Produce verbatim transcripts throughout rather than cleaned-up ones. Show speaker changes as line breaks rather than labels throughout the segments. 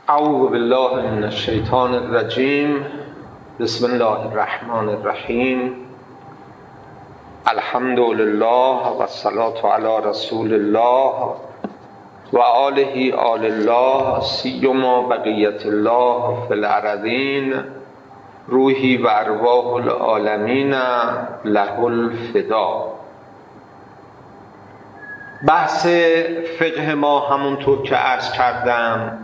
اعوذ بالله من الشیطان الرجیم. بسم الله الرحمن الرحیم. الحمد لله و الصلاة علی رسول الله و آله آل الله سیما بقیت الله فی الارضین روحی و ارواح العالمین له الفدا. بحث فقه ما همونطور که عرض کردم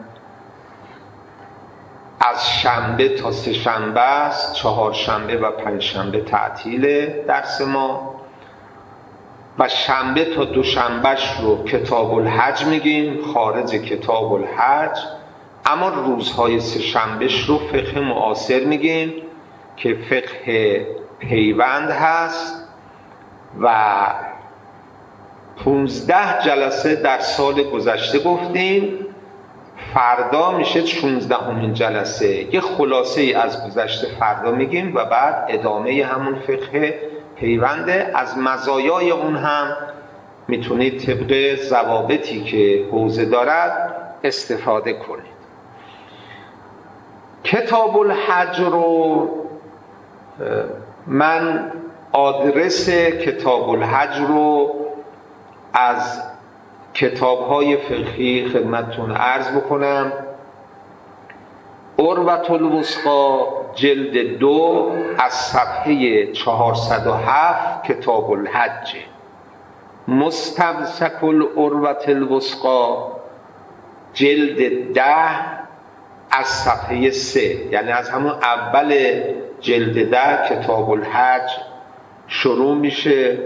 از شنبه تا سه شنبه است. چهار شنبه و پنج شنبه تعطیل درس ما و شنبه تا دوشنبهش رو کتاب الحج میگیم، خارج کتاب الحج. اما روزهای سه شنبهش رو فقه معاصر میگیم که فقه پیوند هست و پونزده جلسه در سال گذشته گفتیم. فردا میشه شانزدهمین جلسه. یه خلاصه ای از گذشته فردا میگیم و بعد ادامه همون فقه پیونده. از مزایای اون هم میتونید طبق ضوابطی که حوزه دارد استفاده کنید. کتاب الحج رو من آدرس کتاب الحج رو از کتاب‌های فقهی خدمتتون عرض بکنم. عروة الوثقی جلد دو از صفحه چهارصد و هفت کتاب الحج. مستمسک العروة الوثقی جلد ده از صفحه سه، یعنی از همون اول جلد ده کتاب الحج شروع میشه.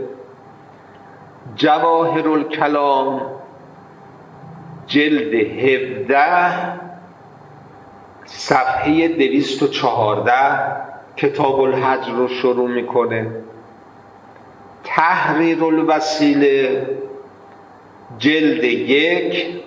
جواهر الکلام جلد هفده صفحه دویست و چهارده کتاب الحج رو شروع میکنه. تحریر الوسیله جلد یک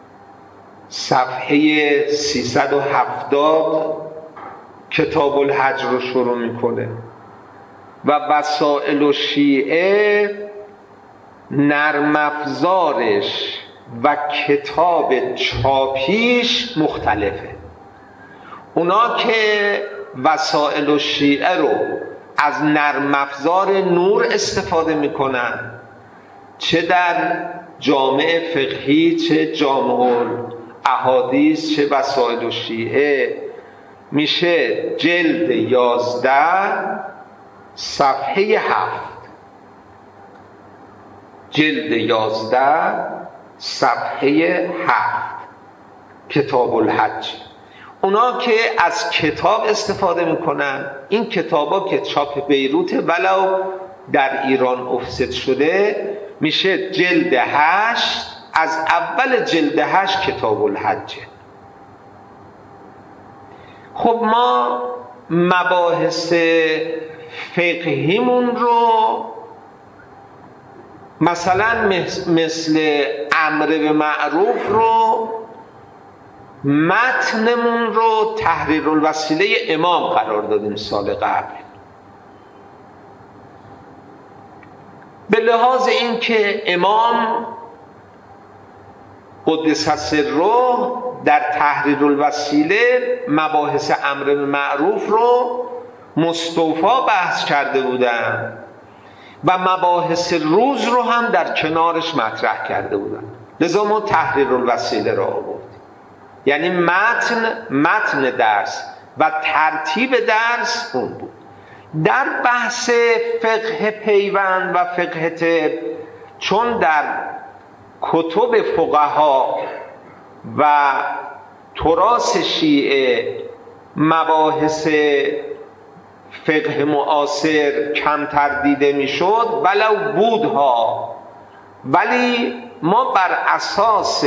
صفحه سیصد و هفتاد کتاب الحج رو شروع میکنه. و وسائل الشیعه نرم افزارش و کتاب چاپیش مختلفه. اونا که وسائل الشیعه رو از نرم افزار نور استفاده میکنن، چه در جامع فقهی چه جامع الاحادیث چه وسائل الشیعه، میشه جلد یازده صفحه هفت. جلد یازده صفحه هفت کتاب الحج. اونا که از کتاب استفاده میکنن، این کتابا که چاپ بیروت ولو در ایران افست شده، میشه جلد هشت از اول جلد هشت کتاب الحج. خب ما مباحث فقهیمون رو مثلا مثل امر به معروف رو متنمون رو تحریر الوسیله امام قرار دادیم سال قبل. به لحاظ این که امام قدس سره در تحریر الوسیله مباحث امر به معروف رو مستوفا بحث کرده بودن و مباحث روز رو هم در کنارش مطرح کرده بودن، لذا ما تحریر الوسیله را آوردیم. یعنی متن متن درس و ترتیب درس اون بود. در بحث فقه پیوند و فقه طب، چون در کتب فقها و تراث شیعه مباحث فقه معاصر کمتر دیده میشد ولو بودها، ولی ما بر اساس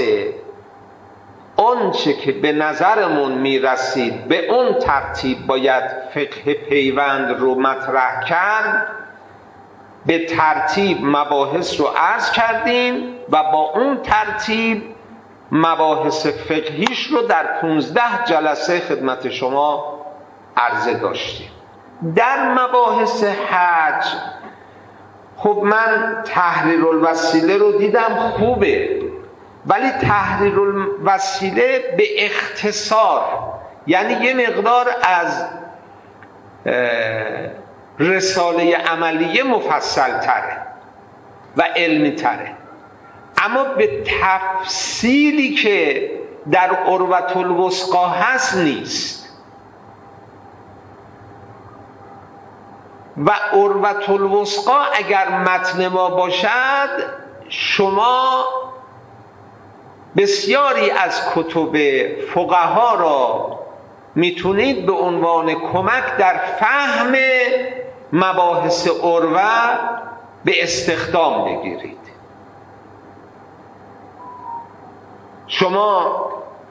آنچه که به نظرمون میرسید به اون ترتیب باید فقه پیوند رو مطرح کرد، به ترتیب مباحث رو عرض کردیم و با اون ترتیب مباحث فقهیش رو در پونزده جلسه خدمت شما عرضه داشتیم. در مباحث حج خب من تحریر الوسیله رو دیدم خوبه، ولی تحریر الوسیله به اختصار، یعنی یه مقدار از رساله عملیه مفصل تره و علمی تره، اما به تفصیلی که در عروة الوثقی هست نیست. و عروة الوثقی اگر متن ما باشد، شما بسیاری از کتب فقها را میتونید به عنوان کمک در فهم مباحث عروه به استخدام بگیرید. شما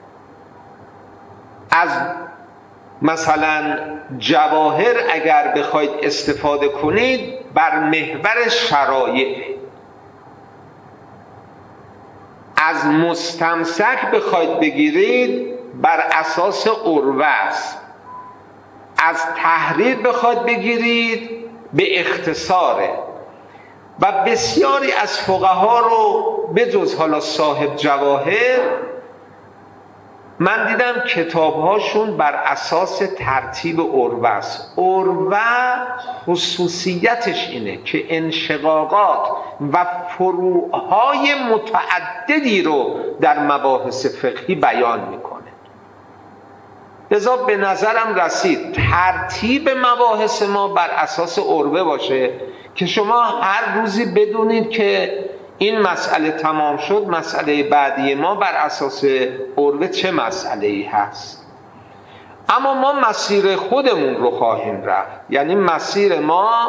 از مثلا جواهر اگر بخواید استفاده کنید، بر محور شرایع. از مستمسک بخواید بگیرید، بر اساس عروه است. از تحریر بخواید بگیرید، به اختصاره. و بسیاری از فقها رو به جز حالا صاحب جواهر، من دیدم کتابهاشون بر اساس ترتیب عروه است. عروه خصوصیتش اینه که انشقاقات و فروعهای متعددی رو در مباحث فقهی بیان میکنه. لذا به نظرم رسید ترتیب مباحث ما بر اساس عروه باشه که شما هر روزی بدونید که این مسئله تمام شد، مسئله بعدی ما بر اساس عروه چه مسئله‌ای هست. اما ما مسیر خودمون رو خواهیم رفت، یعنی مسیر ما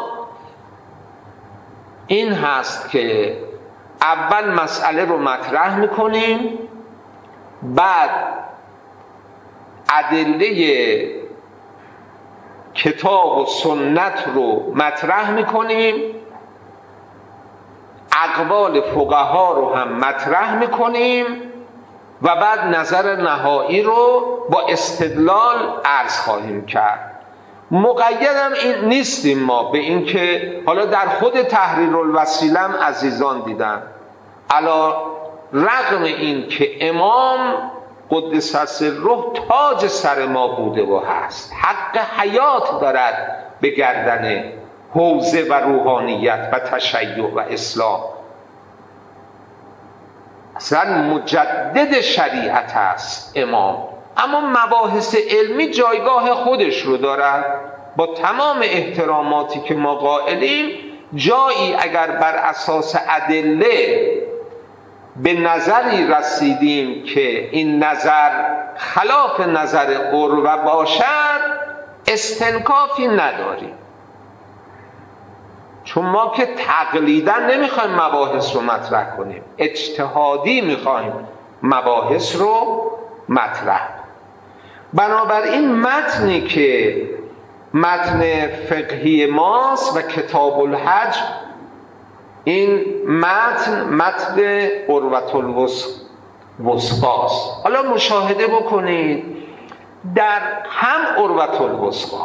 این هست که اول مسئله رو مطرح میکنیم، بعد ادله کتاب و سنت رو مطرح میکنیم، اقوال فقها رو هم مطرح میکنیم و بعد نظر نهایی رو با استدلال عرض خواهیم کرد. مقیدم این نیستیم ما به این که حالا در خود تحریر الوسیله هم عزیزان دیدن، علی رغم این که امام قدس سره تاج سر ما بوده و هست، حق حیات دارد به گردن حوزه و روحانیت و تشیع و اسلام، اصلا مجدد شریعت است امام، اما مباحث علمی جایگاه خودش رو دارد. با تمام احتراماتی که ما قائلیم، جایی اگر بر اساس ادله به نظری رسیدیم که این نظر خلاف نظر عروه باشد، استنکافی نداریم، چون ما که تقلیداً نمیخوایم مباحث رو مطرح کنیم، اجتهادی میخوایم مباحث رو مطرح. بنابراین متنی که متن فقهی ماست و کتاب الحج، این متن متن عروة الوثقی است. حالا مشاهده بکنید در هم عروة الوثقی،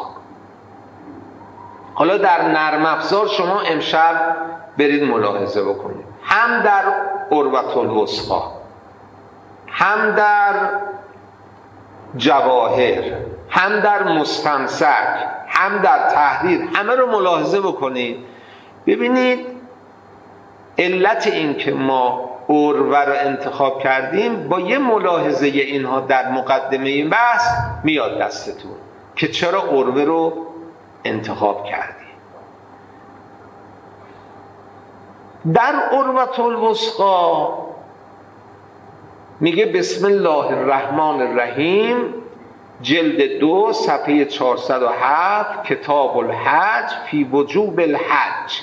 حالا در نرم افزار شما امشب برید ملاحظه بکنید، هم در عروة الوثقی، هم در جواهر، هم در مستمسک، هم در تحریر، همه رو ملاحظه بکنید. ببینید علت این که ما عروه رو انتخاب کردیم با یه ملاحظه اینها در مقدمه این بحث میاد دستتون که چرا عروه رو انتخاب کردیم. در عروة الوثقی میگه بسم الله الرحمن الرحیم، جلد دو صفحه چهارصد و هفت، کتاب الحج، فی وجوب الحج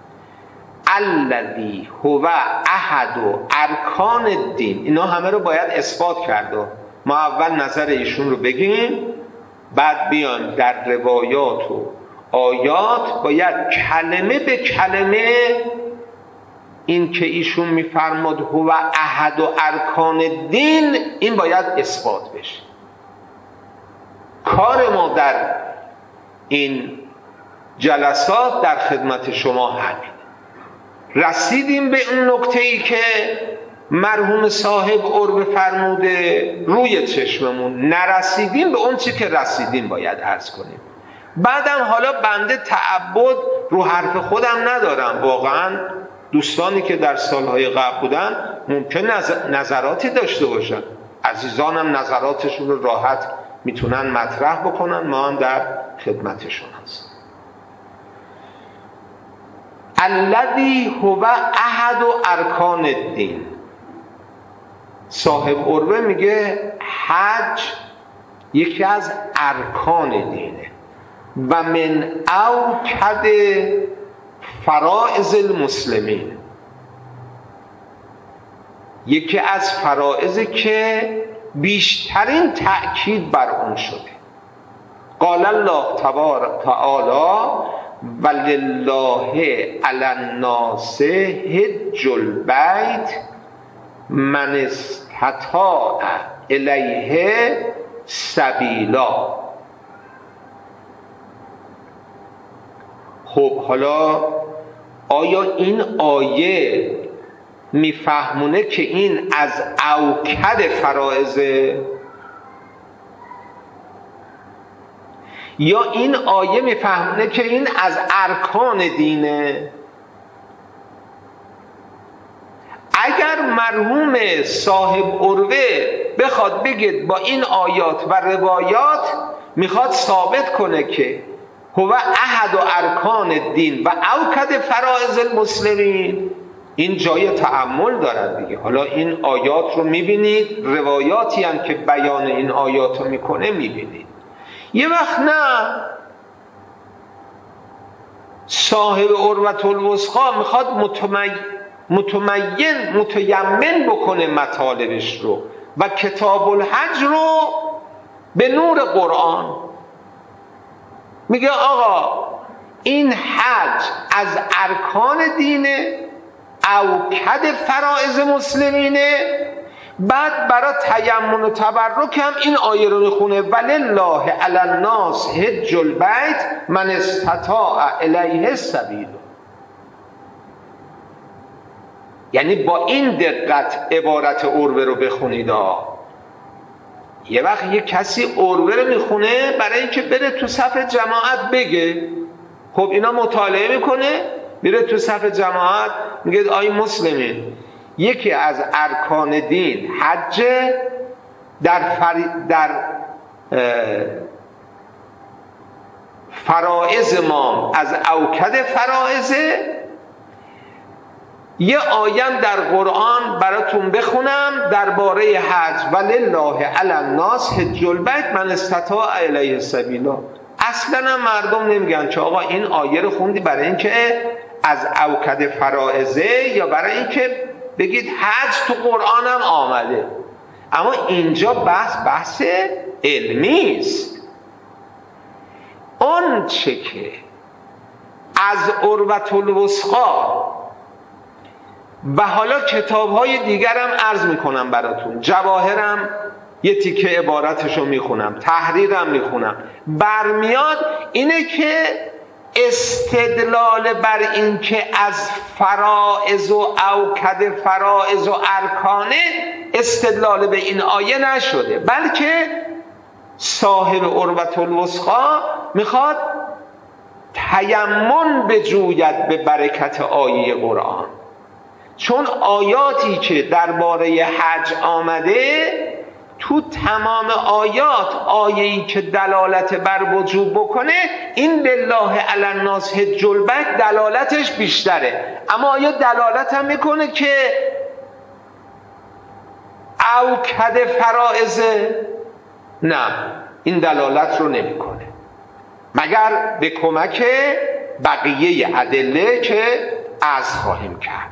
الذی هو احد ارکان الدین. اینا همه رو باید اثبات کرد و ما اول نظر ایشون رو بگیم، بعد بیان در روایات و آیات باید کلمه به کلمه این که ایشون میفرماد هو احد و ارکان الدین، این باید اثبات بشه. کار ما در این جلسات در خدمت شما همین. رسیدیم به این نکته ای که مرحوم صاحب عربه فرموده روی چشممون نرسیدیم به اون چی که رسیدیم باید عرض کنیم. بعدم حالا بنده تعبد رو حرف خودم ندارم، واقعا دوستانی که در سالهای قبل بودن ممکن نظراتی داشته باشن، عزیزانم نظراتشون رو راحت میتونن مطرح بکنن، ما هم در خدمتشون هستیم. الذی هو احد ارکان الدین، صاحب عربه میگه حج یکی از ارکان دینه و من اوکد فرائض المسلمین، یکی از فرائضی که بیشترین تأکید بر اون شده. قال الله تبارک تعالی ولله علی الناس حج البیت من استطاع الیه سبیلا. خب حالا آیا این آیه میفهمونه که این از اوکد فرائضه، یا این آیه میفهمونه که این از ارکان دینه؟ اگر مرحوم صاحب عروه بخواد بگید با این آیات و روایات میخواد ثابت کنه که هو احد و ارکان الدین و اوکد فرائض المسلمین، این جای تأمل دارد دیگه. حالا این آیات رو میبینید، روایاتی هم که بیان این آیات رو میکنه میبینید. یه وقت نه، صاحب عروة الوثقی میخواد متمین متمین متیمن بکنه مطالبش رو و کتاب الحج رو به نور قرآن. میگه آقا این حج از ارکان دینه، اوکد فرائض مسلمینه. بعد برای تیمم و تبرک هم این آیه رو میخونه ولله علی الناس حج البیت من استطاع الیه السبیل. یعنی با این دقت عبارت عروه رو بخونید. یه وقت یه کسی عروه رو میخونه برای اینکه بره تو صف جماعت بگه. خب اینا مطالعه میکنه، میره تو صف جماعت میگه آی مسلمین، یکی از ارکان دین حج، در, فر... در فرائض ما از اوکد فرائضه. یه آیم در قرآن براتون بخونم درباره حج ولله علی الناس حج البیت من استطاع الیه سبیلا. اصلا مردم نمیگن که آقا این آیه رو خوندی برای اینکه از اوکد فرائضه یا برای اینکه بگید حج تو قرآن هم آمده. اما اینجا بحث بحث علمی است. اون چه که از عروة الوثقی و حالا کتاب‌های دیگرم عرض میکنم براتون، جواهرم یه تیکه عبارتشو میخونم، تحریرم میخونم، برمیاد اینه که استدلال بر این که از فرائض و اوکد فرائض و ارکانه استدلال به این آیه نشده، بلکه صاحب عروة الوثقی میخواد تیمم بجوید به برکت آیه قرآن. چون آیاتی که درباره حج آمده تو تمام آیات آیه‌ای که دلالت بر وجوب بکنه این لله علی الناس حج البیت دلالتش بیشتره. اما آیا دلالت هم میکنه که اوکد فرائضه؟ نه، این دلالت رو نمیکنه مگر به کمک بقیه ادله که عرض خواهیم کرد.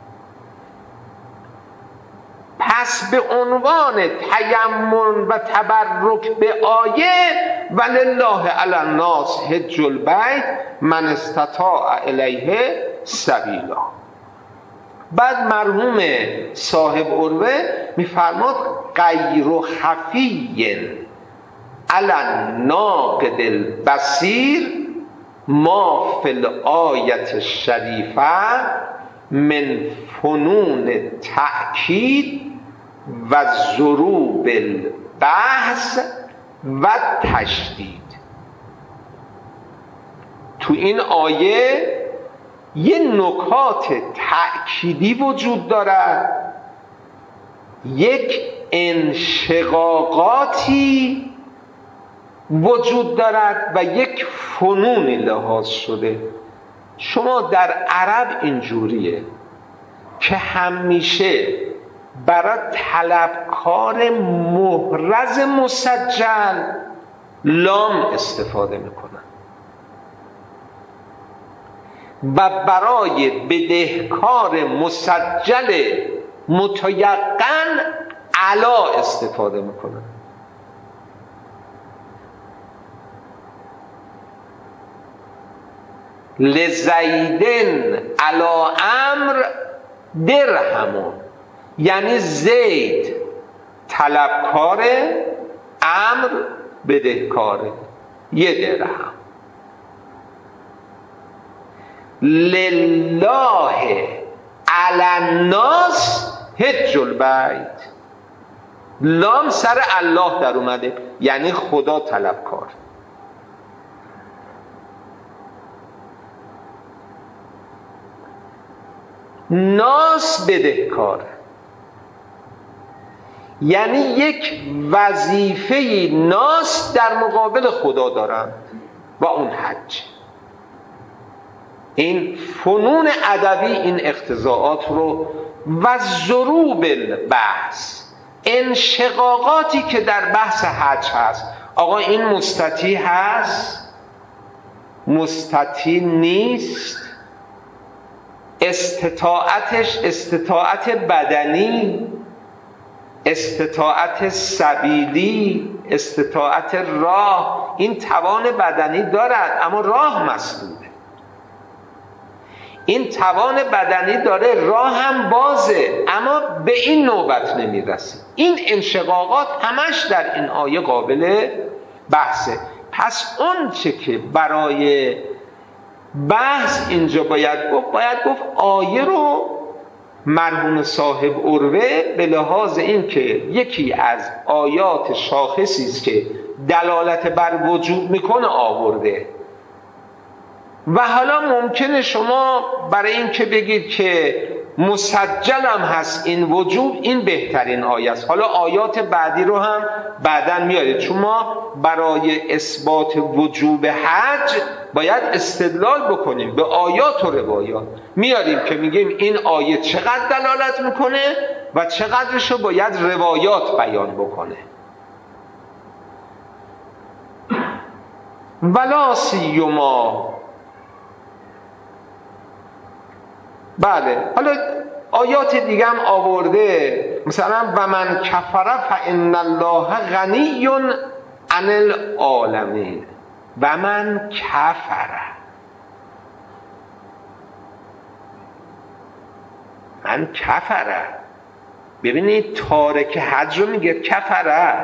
پس به عنوان تیمم و تبرک به آیه ولله علی الناس حج البیت من استطاع الیه سبیلا. بعد مرحوم صاحب عروه میفرماد غیر خفی علی الناقد البصیر ما فی الآیة الشریفه من فنون تأکید و ضروب البحث و تشدید. تو این آیه یه نکات تأکیدی وجود دارد، یک انشقاقاتی وجود دارد و یک فنونی لحاظ شده. شما در عرب اینجوریه که همیشه برای طلبکار محرز مسجل لام استفاده میکنن و برای بدهکار مسجل متیقن علا استفاده میکنن. لزیدن علا امر درهمون، یعنی زید طلبکاره، امر بدهکاره، یه درهم. لله علی الناس حج البیت، لام سر الله در اومده، یعنی خدا طلبکار. ناس بدهکار، یعنی یک وظیفه ناس در مقابل خدا دارند و اون حج. این فنون ادبی این اقتضاعات رو و ضروب البحث، انشقاقاتی که در بحث حج هست. آقا این مستطیع هست، مستطیع نیست، استطاعتش استطاعت بدنی، استطاعت سبیلی، استطاعت راه، این توان بدنی دارد اما راه مسدوده. این توان بدنی داره، راه هم بازه اما به این نوبت نمیرسه. این انشقاقات همش در این آیه قابل بحثه. پس اون چه که برای بحث اینجا باید گفت، باید گفت آیه رو مرحوم صاحب عروه به لحاظ این که یکی از آیات شاخصی است که دلالت بر وجوب میکنه آورده و حالا ممکنه شما برای این که بگید که مسجلم هست این وجوب، این بهترین آیه است. حالا آیات بعدی رو هم بعداً میارید، چون ما برای اثبات وجوب حج باید استدلال بکنیم به آیات و روایات. میاریم که میگیم این آیه چقدر دلالت میکنه و چقدرش رو باید روایات بیان بکنه. ولا سیما، بله حالا آیات دیگه هم آورده، مثلا و من کفر فان الله غنی عن العالمین. و من کفر، من کفر، ببینید تارک حج رو میگه کفر،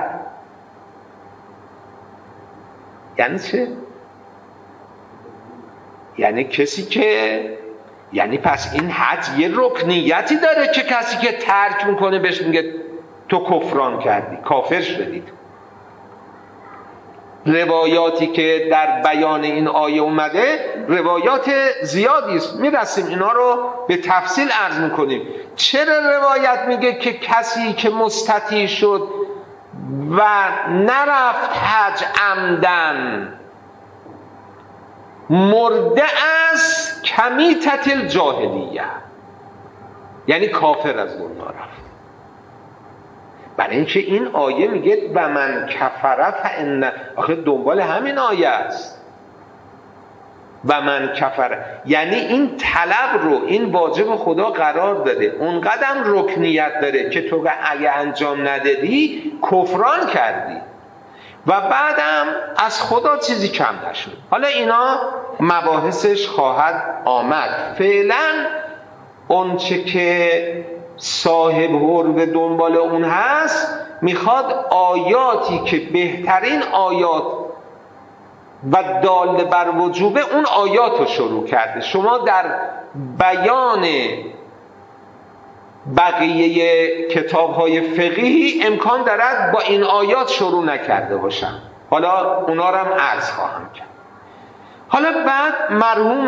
یعنی چه؟ یعنی کسی که، یعنی پس این حج یه رکنیتی داره که کسی که ترک میکنه بهش میگه تو کفران کردی، کافر شدید. روایاتی که در بیان این آیه اومده روایات زیادی است، میرسیم اینا رو به تفصیل عرض میکنیم. چرا روایت میگه که کسی که مستطیع شد و نرفت حج عمدن مرده از کمیتت الجاهلیه، یعنی کافر از دنیا رفت. برای اینکه این آیه میگه و من کفر فان، آخه دنبال همین آیه است. و من کفر یعنی این طلب رو این واجب خدا قرار داده، اون قدم رکنیت داره که تو اگه انجام ندادی کفران کردی و بعدم از خدا چیزی کم نشد. حالا اینا مباحثش خواهد آمد. فعلا اون چه که صاحب حروه دنبال اون هست، میخواد آیاتی که بهترین آیات و دال بر وجوب اون آیات رو شروع کرده. شما در بیان بقیه کتاب‌های فقهی امکان دارد با این آیات شروع نکرده باشم، حالا اونا رو هم عرض خواهم کرد. حالا بعد مرحوم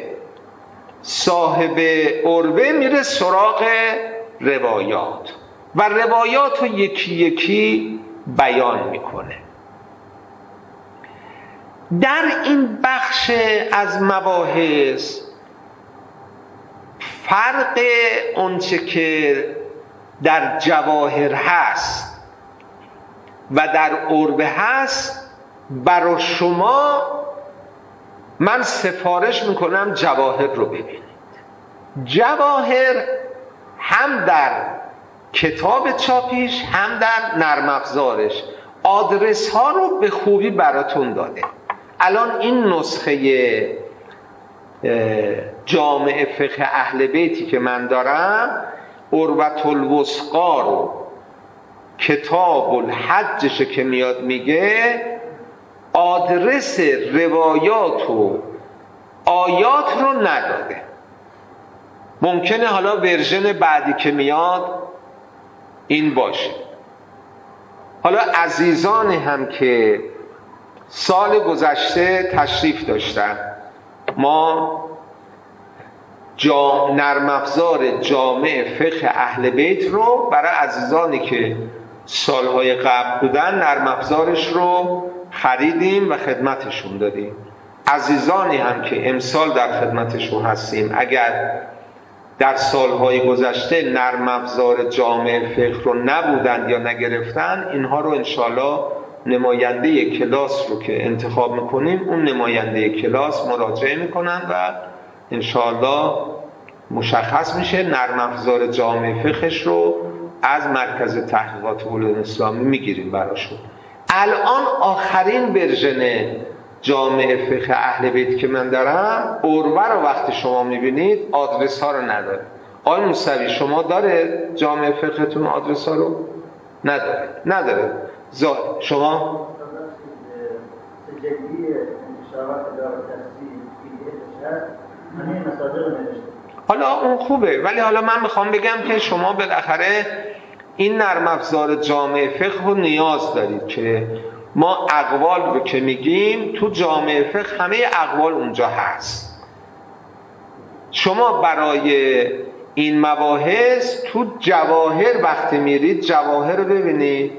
صاحب عروه میره سراغ روایات و روایات رو یکی یکی بیان میکنه. در این بخش از مباحث فرق اونچه که در جواهر هست و در عربه هست برای شما من سفارش میکنم جواهر رو ببینید. جواهر هم در کتاب چاپیش هم در نرم افزارش آدرس ها رو به خوبی براتون داده. الان این نسخه جامع فقه اهل بیتی که من دارم، عروة الوثقی رو کتاب الحجش که میاد میگه آدرس روایات و آیات رو نداده. ممکنه حالا ورژن بعدی که میاد این باشه. حالا عزیزان هم که سال گذشته تشریف داشتن، ما جا نرم افزار جامع فقه اهل بیت رو برای عزیزانی که سالهای قبل بودن نرم افزارش رو خریدیم و خدمتشون دادیم. عزیزانی هم که امسال در خدمتشون هستیم اگر در سالهای گذشته نرم افزار جامع فقه رو نبودند یا نگرفتن، اینها رو انشالله نماینده کلاس رو که انتخاب میکنیم اون نماینده کلاس مراجعه میکنن و انشالله مشخص میشه نرم افزار جامع فقهش رو از مرکز تحقیقات علوم اسلامی میگیریم براشون. الان آخرین ورژن جامع فقه اهل بیت که من دارم عروه رو وقتی شما میبینید آدرس ها رو نداره. آقای موسوی شما داره جامع فقهتون آدرس ها رو؟ نداره نداره زا... شما حالا اون خوبه، ولی حالا من میخوام بگم که شما بالاخره این نرم افزار جامع فقه رو نیاز دارید که ما اقوال رو که میگیم تو جامع فقه همه اقوال اونجا هست. شما برای این مباحث تو جواهر وقتی میرید جواهر رو ببینید،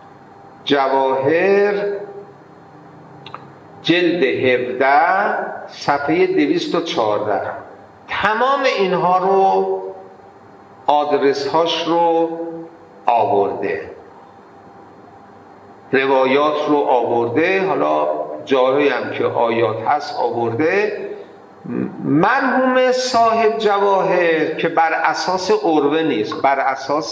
جواهر جلد هفده صفحه دویست و چهارده تمام اینها رو آدرس هاش رو آورده، روایات رو آورده، حالا جاهایی هم که آیات هست آورده. مرحوم صاحب جواهر که بر اساس عروه نیست، بر اساس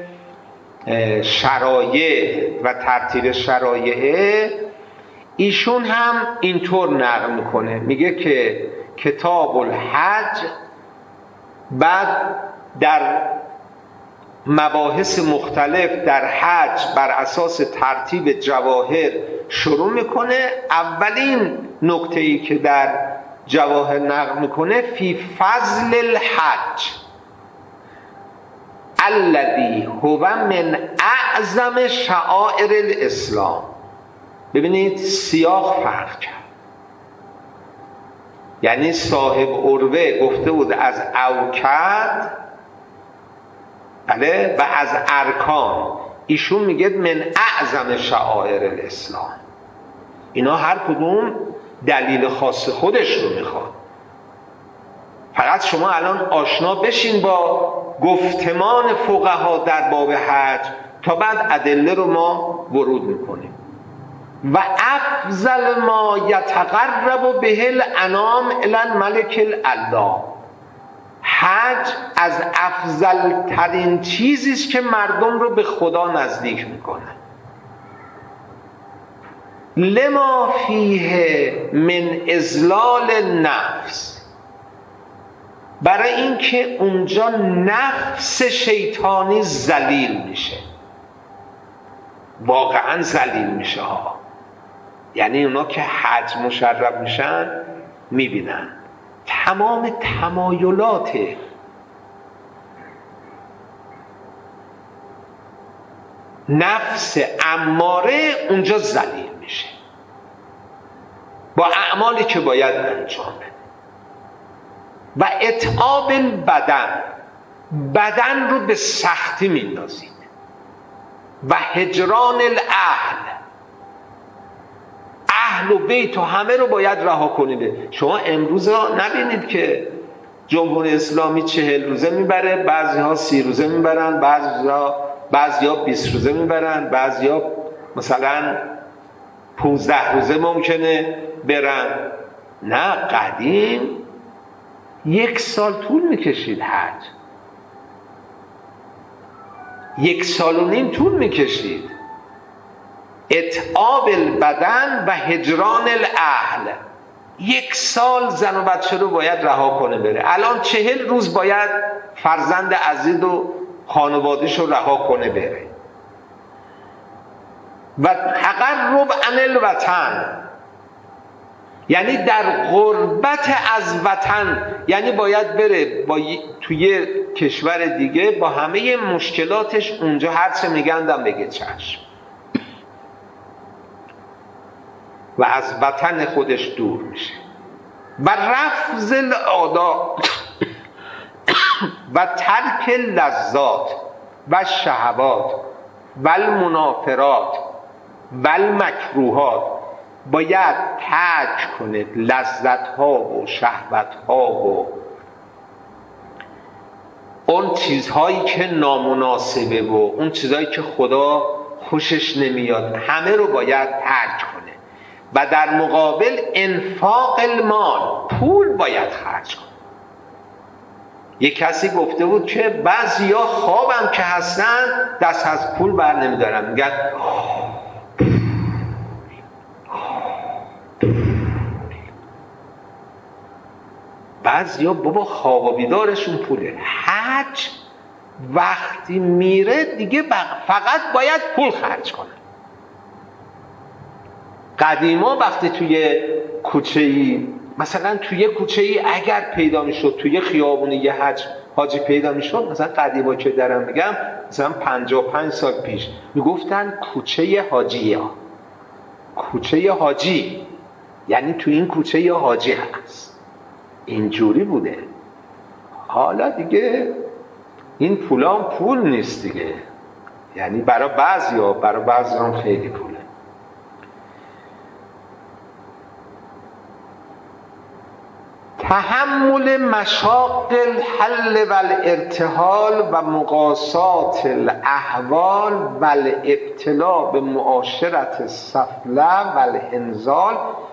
شرایع و ترتیب شرایع، ایشون هم اینطور نقل میکنه، میگه که کتاب الحج بعد در مباحث مختلف در حج بر اساس ترتیب جواهر شروع میکنه. اولین نکته‌ای که در جواهر نقل میکنه فی فضل الحج الذی هو من اعظم شعائر الاسلام. ببینید سیاق فرق کرد، یعنی صاحب عروه گفته بود از اوکد بله و از ارکان، ایشون میگه من اعظم شعائر الاسلام. اینا هر کدوم دلیل خاص خودش رو میخواد. فقط شما الان آشنا بشین با گفتمان فقها در باب حج تا بعد ادله رو ما ورود میکنیم. و افضل ما یتقرب به الانام الی الملک الاعلی، حج از افضل ترین چیزی است که مردم رو به خدا نزدیک میکنه. لما فیه من اذلال النفس، برای اینکه اونجا نفس شیطانی ذلیل میشه، واقعا ذلیل میشه ها. یعنی اونا که حج مشرف میشن میبینن تمام تمایلات نفس اماره اونجا ذلیل میشه با اعمالی که باید انجام بده. و اتعاب البدن، بدن رو به سختی میندازید. و هجران الاهل، اهل و بیت و همه رو باید رها کنید. شما امروز نبینید که جمهوری اسلامی چهل روزه میبره، بعضی ها سی روزه میبرن، بعضی ها بعضی ها بیست روزه میبرن، بعضی ها مثلا پونزده روزه ممکنه برن. نه، قدیم یک سال طول میکشید حج، یک سال و نیم طول میکشید. اتعاب البدن و هجران الاهل، یک سال زن و بچه رو باید رها کنه بره. الان چهل روز باید فرزند عزیز و خانواده‌ش رو رها کنه بره. و تقرب عن الوطن، یعنی در غربت از وطن، یعنی باید بره با توی کشور دیگه با همه مشکلاتش اونجا هرچه میگندم بگه چشم، و از وطن خودش دور میشه. و رفض العادات و ترک لذات و شهوات و المنافرات و المکروهات، باید ترک کنید لذت ها و شهوت ها و اون چیزهایی که نامناسبه و اون چیزهایی که خدا خوشش نمیاد، همه رو باید ترک کنه. و در مقابل انفاق المال، پول باید خرج کنه. یک کسی گفته بود که بعضیا خوابم که هستن دست از پول بر نمیدارن، میگن بعضیا بابا خواب و بیدارشون پوله. حج وقتی میره دیگه فقط باید پول خرج کنه. قدیما وقتی توی کوچه‌ای، مثلا توی کوچه‌ای اگر پیدا میشد، توی خیابون یه حج حاجی پیدا میشد، مثلا قدیما که درم میگم مثلا پنجاه و پنج سال پیش میگفتن کوچه حاجیه، کوچه حاجی، یعنی تو این کوچه یه حاجی هست. اینجوری بوده. حالا دیگه این پولام پول نیست دیگه، یعنی برای بعضیا برای بعضی هم خیلی پوله. تحمل مشاق الحل و الارتحال و مقاسات الاحوال و الابتلاء به معاشرت السفله و الانزال.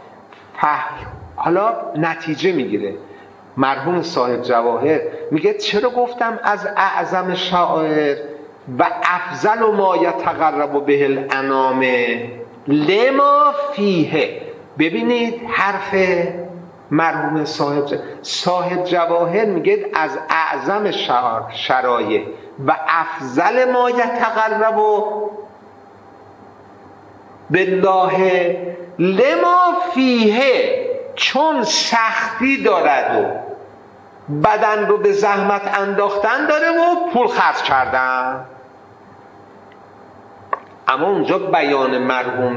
حالا نتیجه میگیره مرحوم صاحب جواهر، میگه چرا گفتم از اعظم شعائر و افضل ما یتقرب به الانام لما فیه. ببینید حرف مرحوم صاحب صاحب جواهر میگه از اعظم شرایع و افضل ما یتقرب بالله لما فیه، چون سختی دارد و بدن رو به زحمت انداختن داره و پول خرج کردن. اما اونجا بیان مرحوم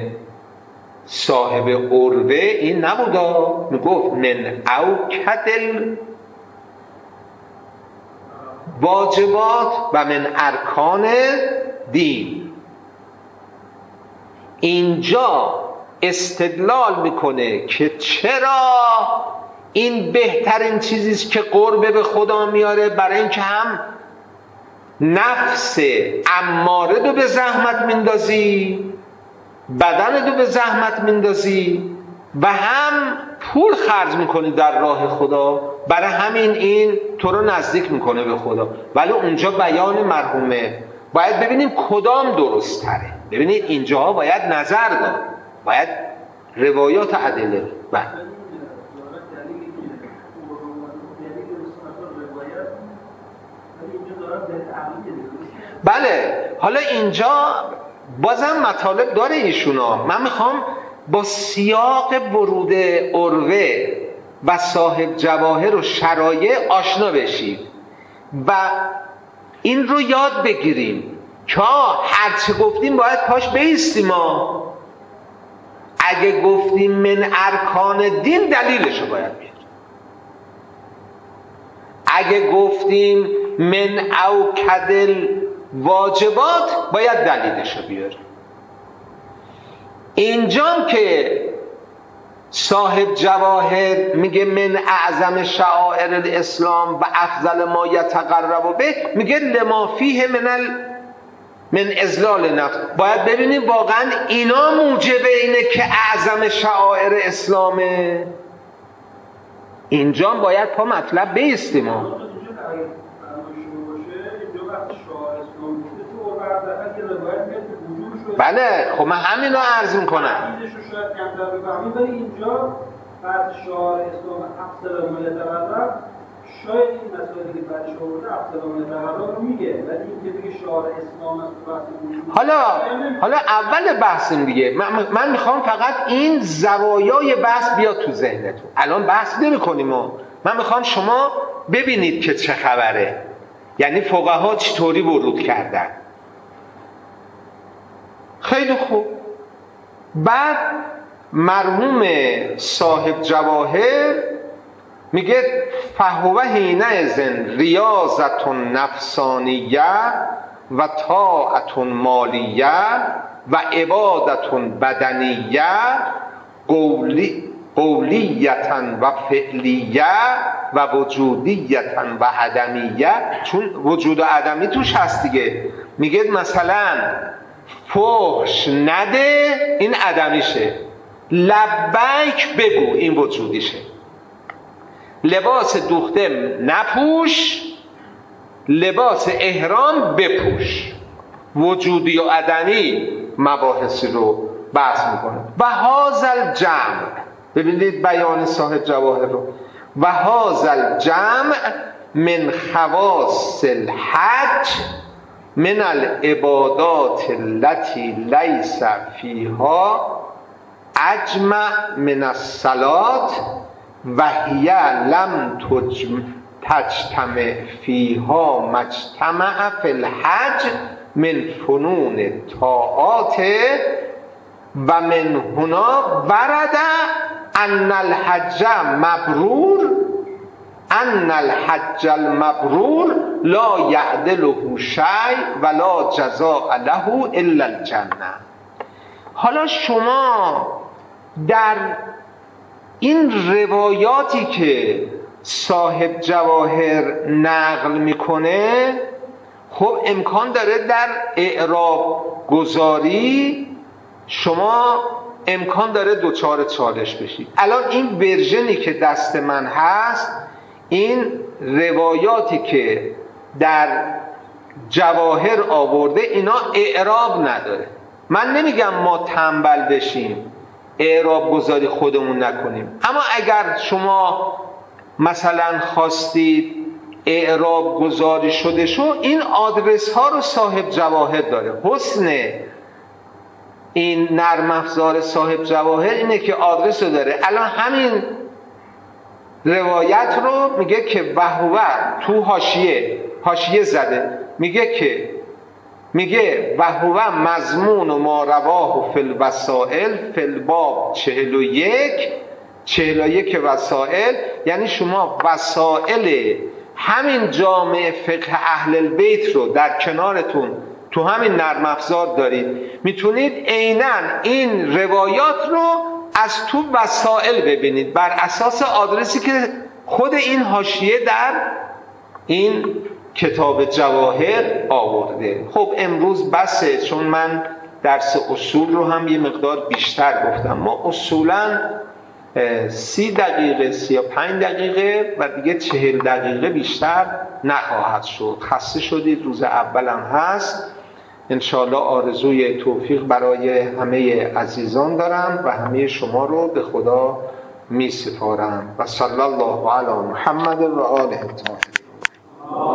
صاحب عروه این نبودا، میگفت من اوکد واجبات و من ارکان دین. اینجا استدلال میکنه که چرا این بهترین چیزیست که قرب به خدا میاره، برای اینکه هم نفس اماره رو به زحمت میندازی، بدن رو به زحمت میندازی و هم پول خرج میکنی در راه خدا، برای همین این تو رو نزدیک میکنه به خدا. ولی اونجا بیان مرحومه باید ببینیم کدام درست تره. ببینید اینجاها باید نظر داد، باید روایات ادله. بله بله حالا اینجا بازم مطالب داره ایشونا. من میخوام با سیاق ورود عروه و صاحب جواهر و شرایع آشنا بشید و این رو یاد بگیریم که هرچه گفتیم باید پاش بیستیم. ما اگه گفتیم من ارکان دین دلیلش رو باید بیاریم. اگه گفتیم من اوکدل واجبات باید دلیلش رو بیاریم. اینجام که صاحب جواهر میگه من اعظم شعائر الاسلام و افضل ما یتقرب به، میگه لما فیه من ال... من ازلال نفس. باید ببینیم واقعا اینا موجب اینه که اعظم شعائر اسلامه. اینجام باید پا مطلب بیستیم. بله خب من همین رو عرض میکنم.
اینجا بعد شعار اسلام افضل ما یتقرب، شاید این مسائلی که بعدش آورده افضل ما یتقرب رو میگه، ولی اینکه بگه شعار اسلام است تو بحث وجود.
حالا حالا اول بحثم دیگه، من, من میخوام فقط این زوایای بحث بیاد تو ذهنتون. الان بحث نمی‌کنیم، من میخوام شما ببینید که چه خبره، یعنی فقها چطوری ورود کردن. خیلی خوب. بعد مرحوم صاحب جواهر میگه فهو حینئذ ریاضة نفسانیه و طاعة مالیه و عبادة بدنیه قولی قولیتا و فعلیه و وجودیتا و عدمیه. چون وجود و عدمی توش هست دیگه. میگه مثلا فحش نده، این عدمیشه. لبیک بگو، این وجودیشه. لباس دوخته نپوش، لباس احرام بپوش. وجودی و عدمی مباحثی رو بحث میکنه. و هازل جمع، ببینید بیان صاحب جواهر رو. و هازل جمع من خواص الحج من العبادات التي ليس فيها اجمع من الصلاة و هي لم تجتمع فيها مجتمع في الحج من فنون الطاعات و من هنا ورد ان الحج مبرور ان الحج المبرور لا یعدله شیء ولا جزاء له الا الجنه. حالا شما در این روایاتی که صاحب جواهر نقل میکنه، خب امکان داره در اعراب گذاری شما امکان داره دوچار چالش بشید. الان این ورژنی که دست من هست، این روایاتی که در جواهر آورده، اینا اعراب نداره. من نمیگم ما تنبل بشیم اعراب گذاری خودمون نکنیم، اما اگر شما مثلا خواستید اعراب گذاری شده شو، این آدرس ها رو صاحب جواهر داره. حسن این نرم افزار صاحب جواهر اینه که آدرس رو داره. الان همین روایت رو میگه که وهو تو حاشیه حاشیه زده، میگه که میگه وهو مضمون و ما رواه فی الوسائل فی الباب چهل و یک چهل و یک وسائل. یعنی شما وسائل همین جامع فقه اهل البیت رو در کنارتون تو همین نرم افزار دارید، میتونید عیناً این روایات رو از تو وسائل ببینید بر اساس آدرسی که خود این حاشیه در این کتاب جواهر آورده. خب امروز بسه، چون من درس اصول رو هم یه مقدار بیشتر گفتم. ما اصولاً سی دقیقه سی و پنج دقیقه و دیگه چهل دقیقه بیشتر نخواهد شد. خسته شدید، روز اولم هست. انشاءالله آرزوی توفیق برای همه عزیزان دارم و همه شما رو به خدا می سپارم و صلی الله علی محمد و آله الطاهرین.